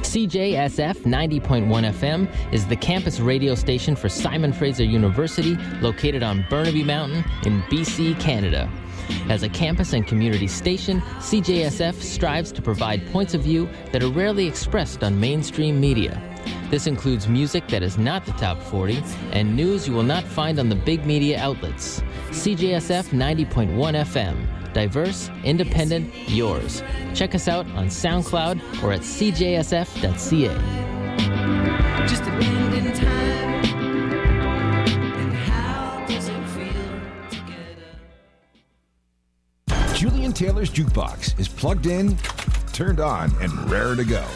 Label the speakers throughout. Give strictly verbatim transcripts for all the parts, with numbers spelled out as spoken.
Speaker 1: C J S F ninety point one F M is the campus radio station for Simon Fraser University, located on Burnaby Mountain in B C, Canada. As a campus and community station, C J S F strives to provide points of view that are rarely expressed on mainstream media. This includes music that is not the top forty and news you will not find on the big media outlets. C J S F ninety point one F M. Diverse, independent, yours. Check us out on SoundCloud or at c j s f dot c a.
Speaker 2: Just a bend in time. And how does it feel together?
Speaker 3: Julian Taylor's Jukebox is plugged in, turned on, and raring to go.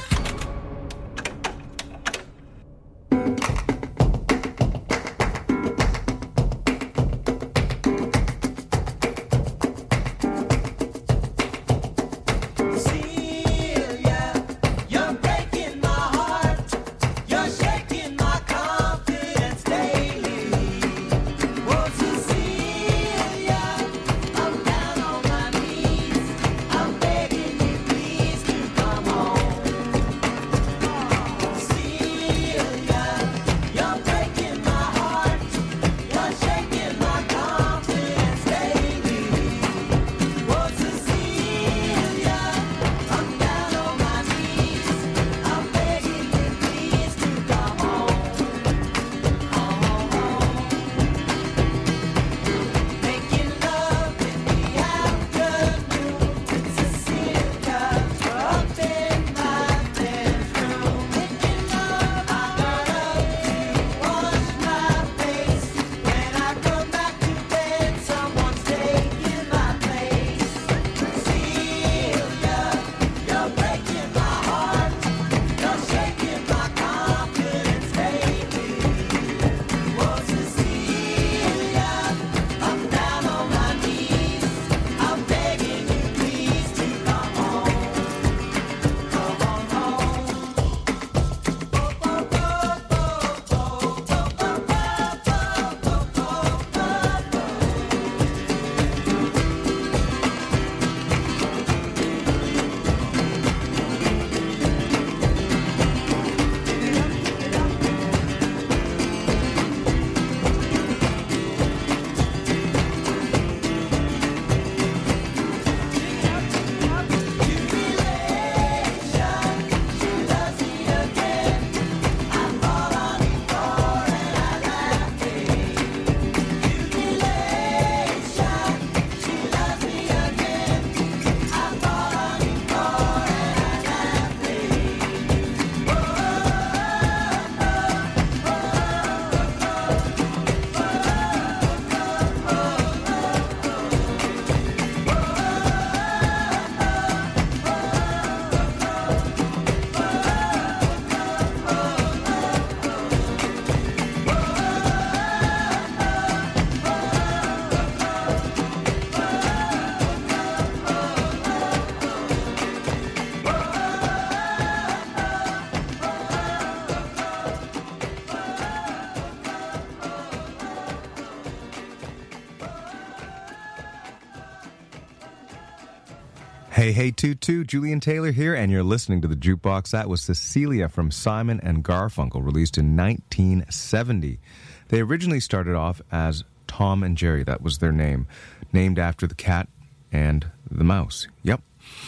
Speaker 4: Hey, hey, two two, Julian Taylor here, and you're listening to The Jukebox. That was Cecilia from Simon and Garfunkel, released in nineteen seventy. They originally started off as Tom and Jerry, that was their name, named after the cat and the mouse. Yep.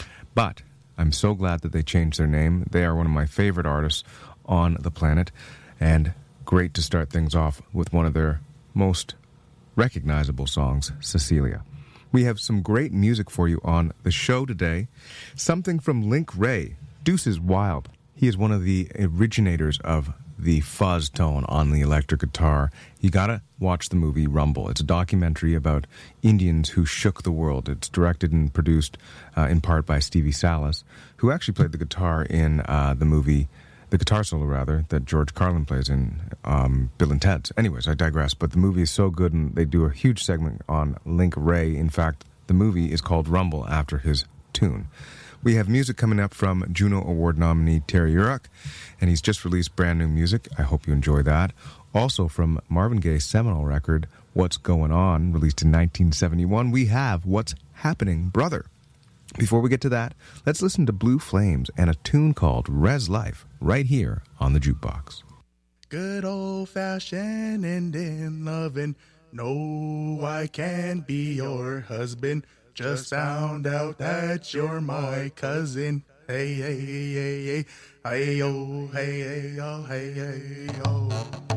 Speaker 4: But I'm so glad that they changed their name. They are one of my favorite artists on the planet, and great to start things off with one of their most recognizable songs, Cecilia. We have some great music for you on the show today. Something from Link Wray, Deuces Wild. He is one of the originators of the fuzz tone on the electric guitar. You gotta watch the movie Rumble. It's a documentary about Indians who shook the world. It's directed and produced uh, in part by Stevie Salas, who actually played the guitar in uh, the movie, the guitar solo rather, that George Carlin plays in um, Bill and Ted's. Anyways, I digress, but the movie is so good, and they do a huge segment on Link Wray. In fact, the movie is called Rumble after his tune. We have music coming up from Juno Award nominee Terry Urach, and he's just released brand new music. I hope you enjoy that. Also from Marvin Gaye's seminal record, What's Going On, released in nineteen seventy-one, we have What's Happening, Brother. Before we get to that, let's listen to Blue Flames and a tune called Res Life right here on the Jukebox.
Speaker 5: Good old-fashioned Indian lovin'. No, I can't be your husband. Just found out that you're my cousin. Hey, hey, hey, hey, hey, yo, hey, hey, yo, hey, hey, yo.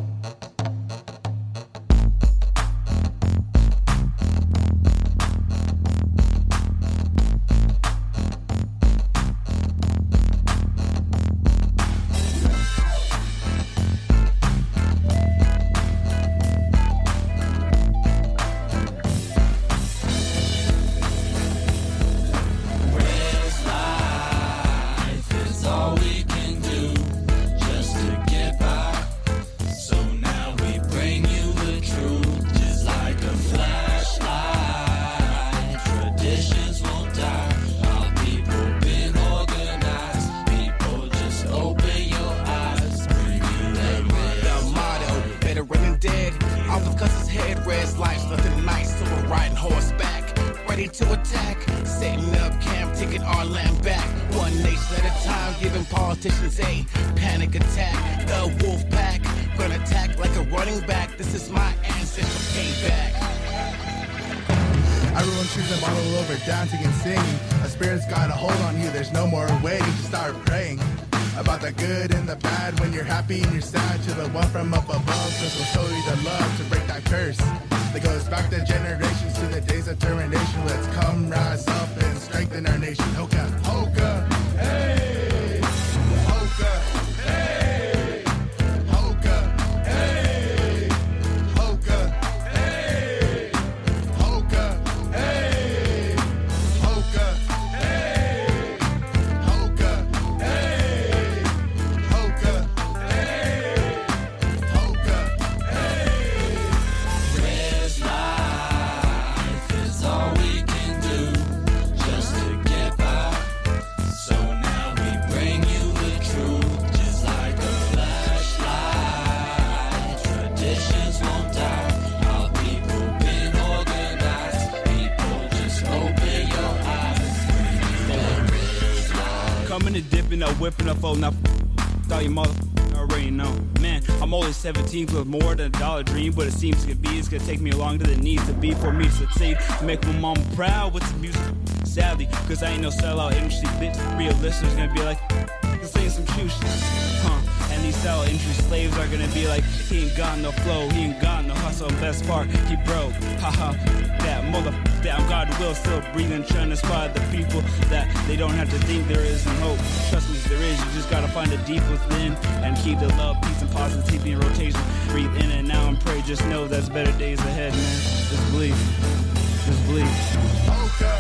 Speaker 6: Whipping up phone now, thought you mother already know. Man, I'm only seventeen with more than a dollar dream, but it seems to be it's gonna take me along to the need to be for me to succeed, to make my mama proud with the music. Sadly, cause I ain't no sellout industry bitch. Real listeners gonna be like, saying some true shit, huh? And these sellout industry slaves are gonna be like, he ain't got no flow, he ain't got no hustle. And best part, he broke, haha. That mother, that I'm God will still breathing, trying to inspire the people that they don't have to think there isn't hope. Trust me, there is. You just gotta find it deep within and keep the love, peace, and positivity in rotation. Breathe in and out and pray. Just know there's better days ahead, man. Just believe. Just believe.
Speaker 5: Hoka,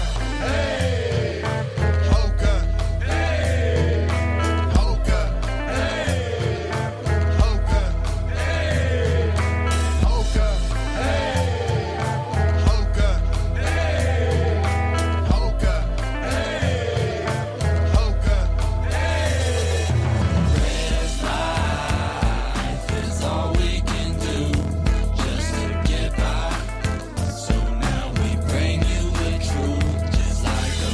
Speaker 5: hey. Hoka, hey. Hoka, hey. Hoka, hey. Hoka, hey. Hoka, hey. Hoka, hey. Hoka, hey.
Speaker 2: Res life is all we can do just to get by. So now we bring you the truth, just like a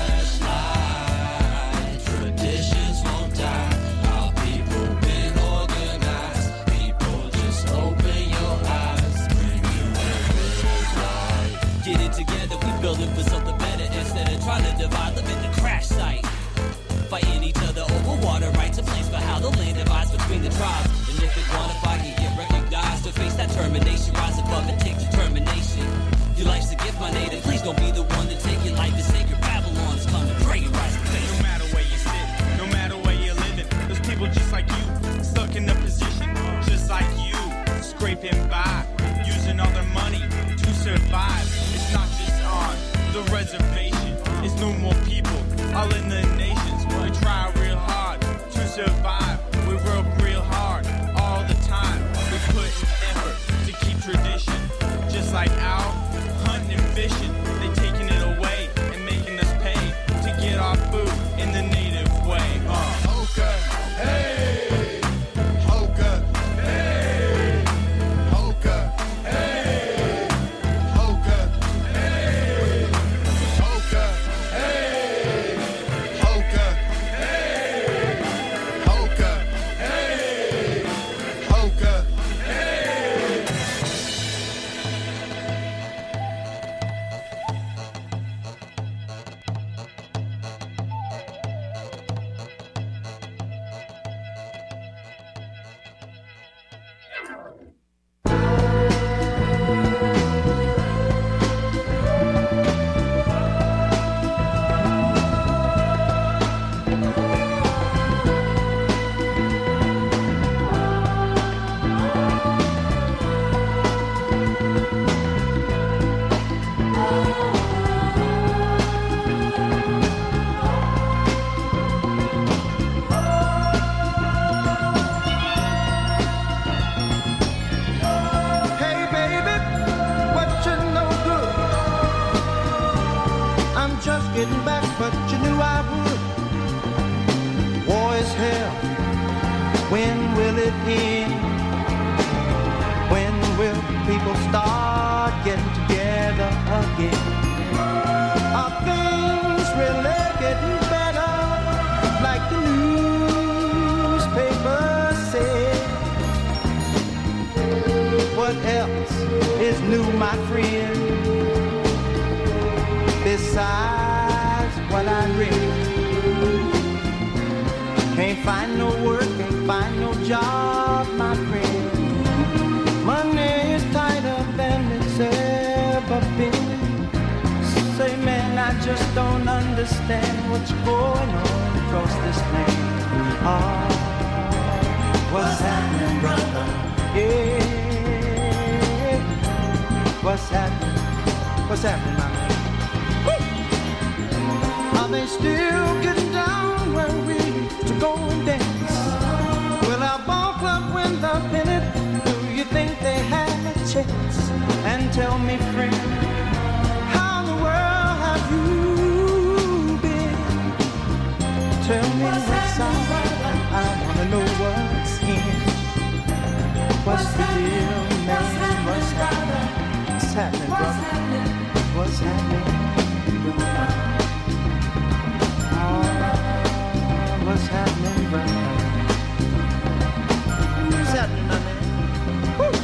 Speaker 2: flashlight. Traditions won't die. Our people been organized. People just open your eyes. Bring you a res life.
Speaker 7: Get it together, we build it for something better instead of trying to divide them in the crash site. Fighting each other over water rights, a place for how the land divides between the tribes. And if it quantified, can get recognized to face that termination, rise above and take determination. Your life's a gift, my native. Please don't be the one to take your life. The sacred Babylon is coming. Pray and rise to face.
Speaker 6: No matter where you sit, no matter where you're living, there's people just like you, stuck in a position just like you, scraping by, using all their money to survive. It's not just on the reservation, it's no more people all in the nations. We try real hard to survive. We work real hard all the time. We put in effort to keep tradition, just like our hunting and fishing. They taking it away and making us pay to get our food in the native way. Uh.
Speaker 5: Hoka, hey. Hoka, hey. Hoka, hey. Hoka, hey. Hoka, hey.
Speaker 8: When will it end? When will people start getting together again? Are things really getting better, like the newspapers say? What else is new, my friend, besides what I read? Can't find no work, can't find no job, my friend. Money is tighter than it's ever been. Say, man, I just don't understand what's going on across this land. Oh, what's happening, brother? Yeah, what's happening? What's happening, my man? Are they still getting down where we used to go and dance? Will our ball club win the pennant? Do you think they had a chance? And tell me, friend, how in the world have you been? Tell me what's up, I wanna know what's in. What's the deal, man? What's happening? What's happening, brother? What's happening, brother? What's happening, brother? What's happening, my man? Woo!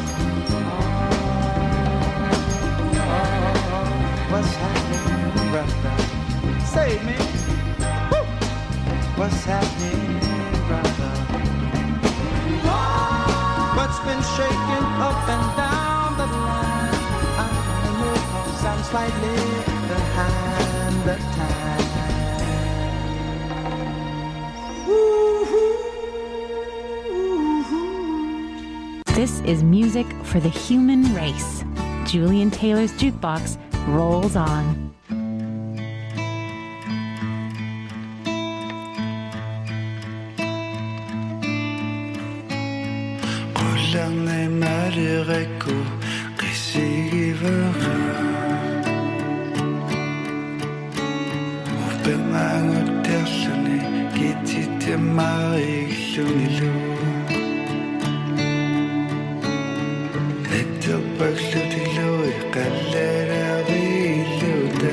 Speaker 8: What's happening, brother? Say, man. Woo! What's happening, brother? What's been shaking up and down the line? I don't know, 'cause I'm slightly behind the time.
Speaker 9: This is music for the human race. Julian Taylor's Jukebox rolls on.
Speaker 2: Голланы марирэку кисигивэра Упэмангуттерлүни кититэмариллунилу Нэттэппаглутилуи қаллараариллута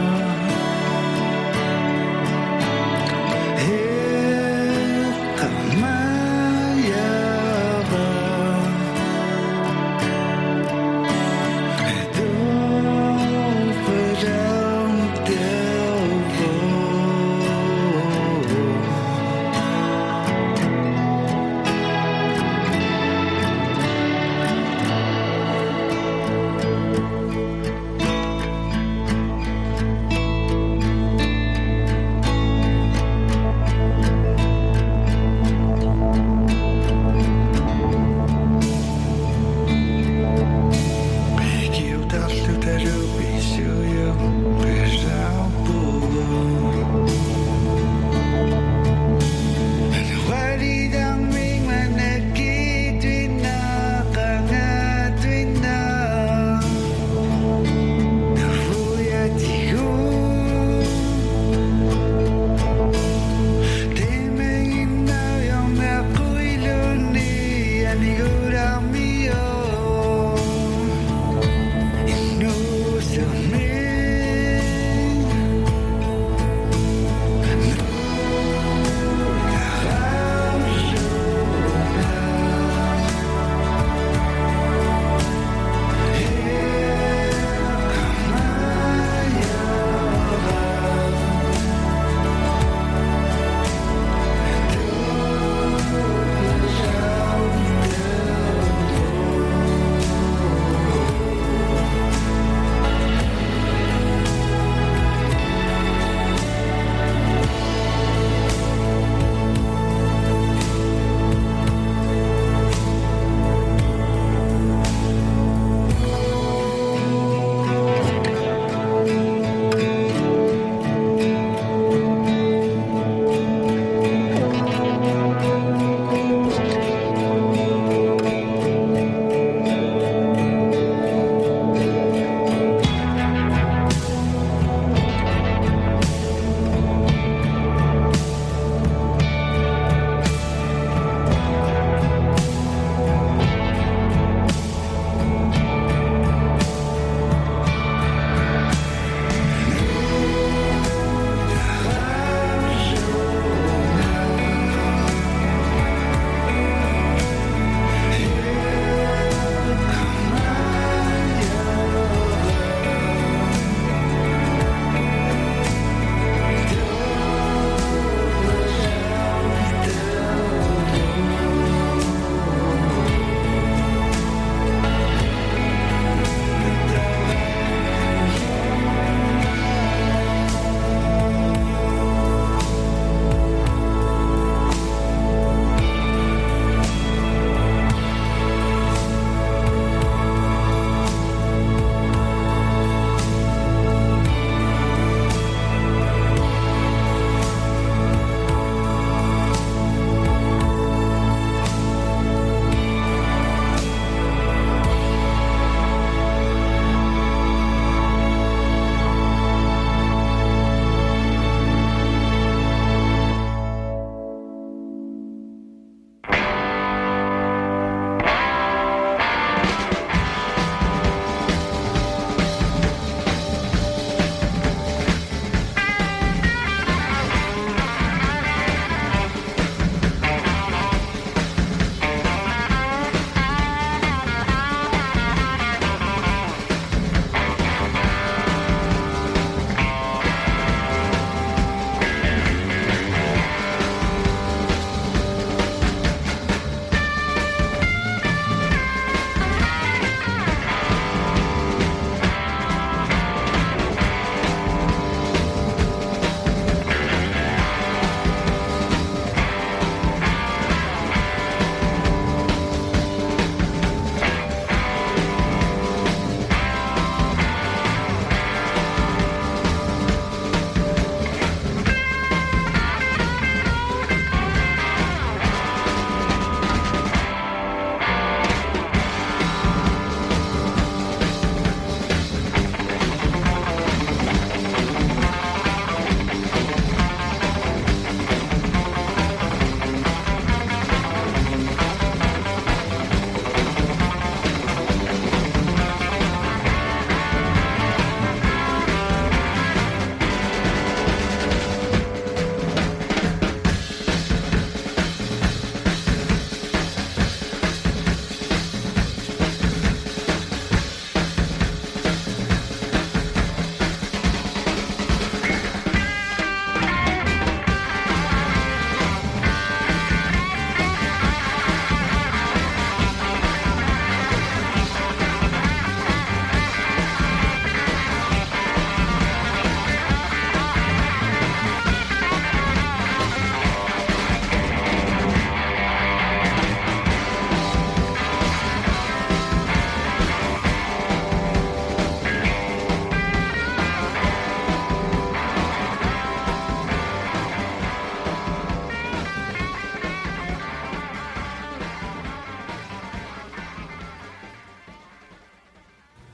Speaker 2: Come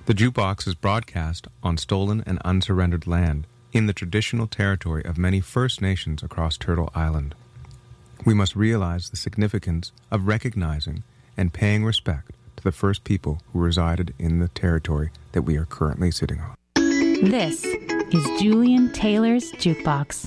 Speaker 4: The Jukebox is broadcast on stolen and unsurrendered land in the traditional territory of many First Nations across Turtle Island. We must realize the significance of recognizing and paying respect to the first people who resided in the territory that we are currently sitting on.
Speaker 9: This is Julian Taylor's Jukebox.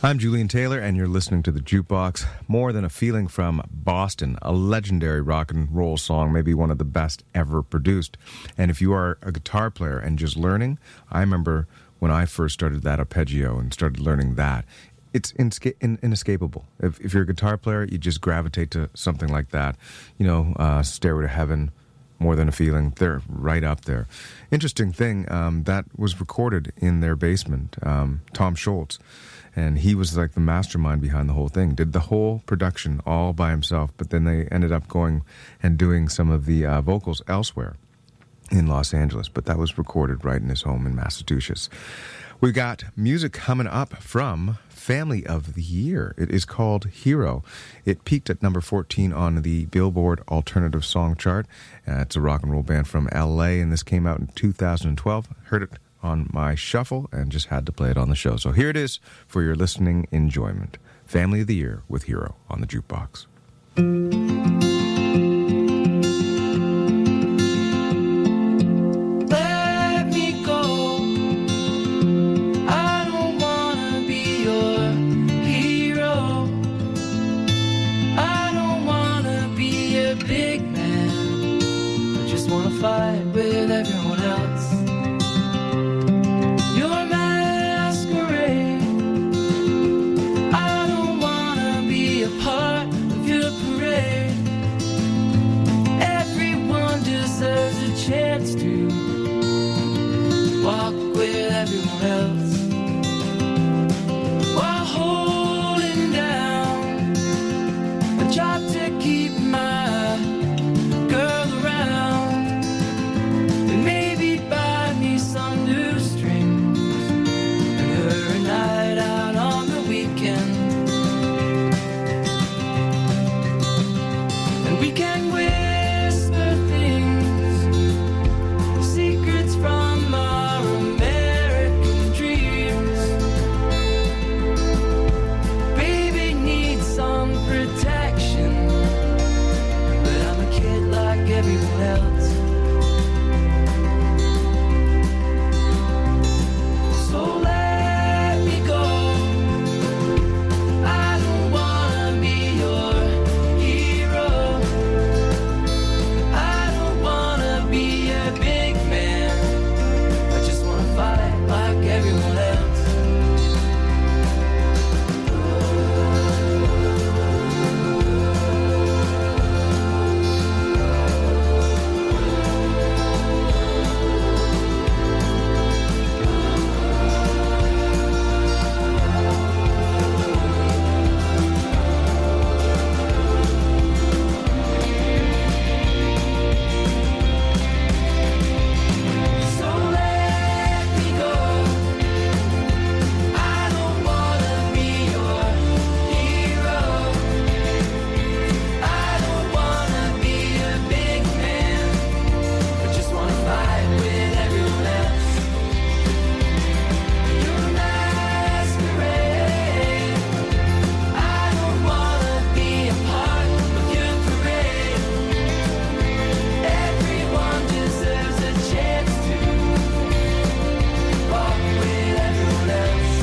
Speaker 4: I'm Julian Taylor, and you're listening to The Jukebox. More Than a Feeling from Boston, a legendary rock and roll song, maybe one of the best ever produced. And if you are a guitar player and just learning, I remember when I first started that arpeggio and started learning that. It's inesca- in- inescapable. If, if you're a guitar player, you just gravitate to something like that. You know, uh, Stairway to Heaven, More Than a Feeling, they're right up there. Interesting thing, um, that was recorded in their basement, um, Tom Scholz. And he was like the mastermind behind the whole thing. Did the whole production all by himself, but then they ended up going and doing some of the uh, vocals elsewhere in Los Angeles. But that was recorded right in his home in Massachusetts. We got music coming up from Family of the Year. It is called Hero. It peaked at number fourteen on the Billboard Alternative Song Chart. Uh, it's a rock and roll band from L A, and this came out in two thousand twelve. Heard it on my shuffle and just had to play it on the show. So here it is for your listening enjoyment. Family of the Year with Hero on the Jukebox.
Speaker 2: Let me go. I don't wanna be your hero. I don't wanna be a big man. I just wanna fight with everyone else. Your masquerade. I don't wanna be a part of your parade. Everyone deserves a chance to walk with everyone else while holding down a job to keep my girl around and maybe buy me some new strings and her a night out on the weekend. And we can whisper things, secrets from our American dreams. Baby needs some protection, but I'm a kid like everyone else. So let me go. I don't wanna be your hero. I don't wanna be a big man. I just wanna fight like everyone else. So let me go. I don't wanna be your hero. I don't wanna be a big man. I just wanna fight with everyone else. Your masquerade. I don't wanna be a part of your parade. Everyone deserves a chance to walk with everyone else.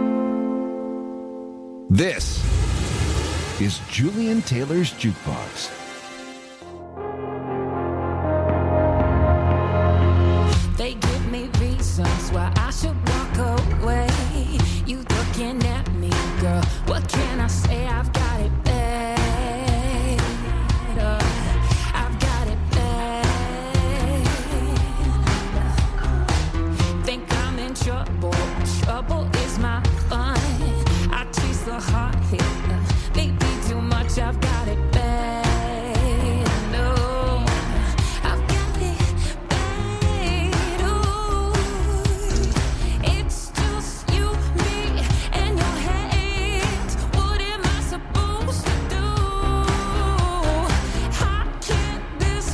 Speaker 3: This is Julian Taylor's Jukebox.